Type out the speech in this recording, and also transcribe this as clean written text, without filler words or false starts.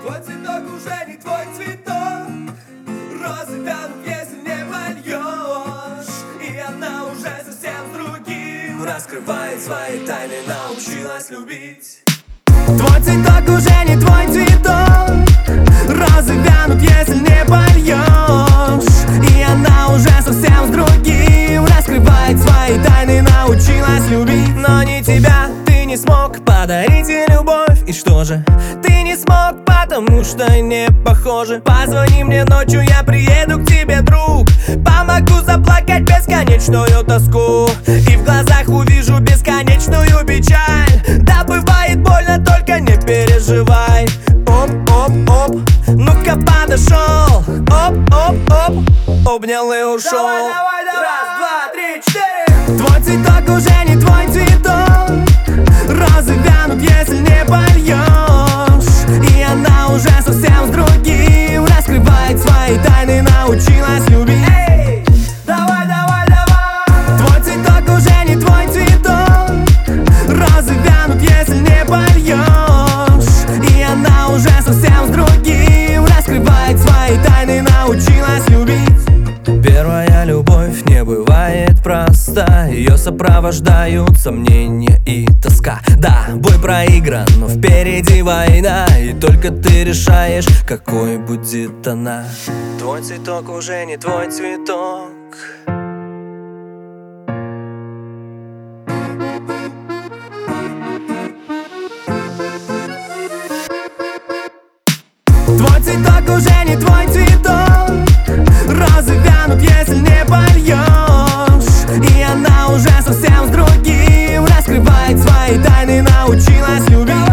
Твой цветок уже не твой цветок. Розы вянут, если не польешь. И она уже совсем с другим раскрывает свои тайны, научилась любить. Твой цветок уже не твой цветок. Розы вянут, если не польешь. И она уже совсем с другим раскрывает свои тайны, научилась любить. Но не тебя, ты не смог подарить ей любовь. И что же? Ты не смог, потому что не похожи. Позвони мне ночью, я приеду к тебе, друг. Помогу заплакать бесконечную тоску. И в глазах увижу бесконечную печаль. Да, бывает больно, только не переживай. Оп-оп-оп, ну-ка подошел. Оп-оп-оп, обнял и ушел. Давай, раз, два, три, четыре. Твой цветок уже не твой цветок. Розы вянут, если не польешь. И она уже совсем с другим раскрывает свои тайны, научилась любить. Эй, давай, давай, давай. Твой цветок уже не твой цветок. Розы вянут, если не польешь. И она уже совсем с другим раскрывает свои тайны, научилась любить. Первая любовь не бывает проста. Ее сопровождают сомнения и тоска. Да, бой проигран, но впереди война. И только ты решаешь, какой будет она. Твой цветок уже не твой цветок. Твой цветок уже не твой цветок. Розы вянут, если не польешь. И она уже совсем с другим раскрывает свои тайны, научилась любить.